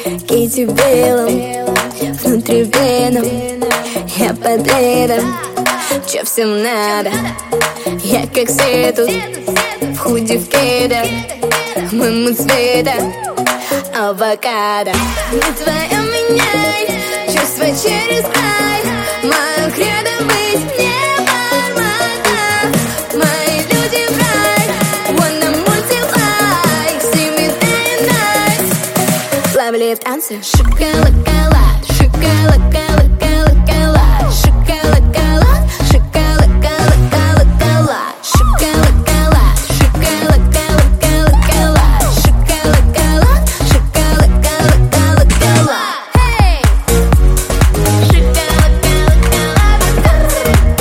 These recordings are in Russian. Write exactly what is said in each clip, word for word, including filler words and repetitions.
Кити в белом, внутри веном. Я под ледом, чё всем надо? Я как свет тут, в худи в кедах. Моему цвета авокадо. Не твоя меняй, чувства через край. Мое кредо быть не формата. Мои люди в рай, wanna multiply. See me day and night. Плавали в танце, шоколад-колад, шоколад-колад-колад-колад, шоколад-колад, шоколад-колад-колад-колад, шоколад-колад, шоколад-колад-колад-колад, шоколад-колад, шоколад-колад-колад-колад. Hey! Шоколад-колад-колад в танце.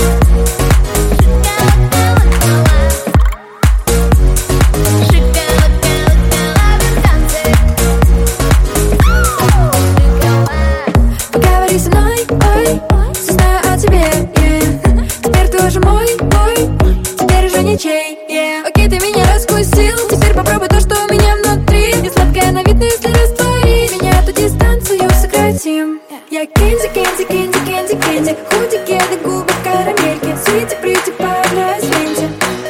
Шоколад-колад-колад в танце. Поговори со мной, ой, все знаю о тебе, yeah. Теперь ты уже мой, мой, теперь уже ничей, yeah. Окей, ты меня раскусил, теперь попробуй то, что у меня внутри. Я сладкая на вид, но если растворить меня, эту дистанцию сократим. Я кенди, кенди, кенди, кенди, кенди. Худи, кеды, губы, карамельки. Свити, прити, парная ленте.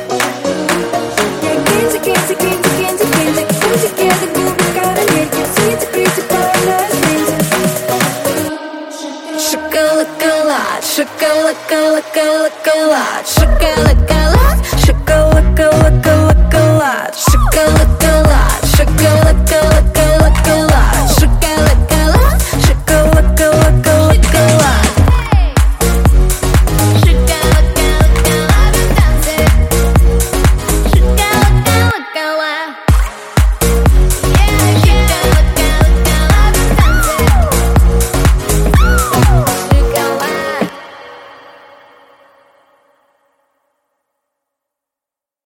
Я кенди, кенди, кенди, кенди, кенди. Худи, кеды, губы, карамельки. Свити, прити, парная ленте. Шоколад-колад, шоколад-колад-колад-колад, шоколад-колад.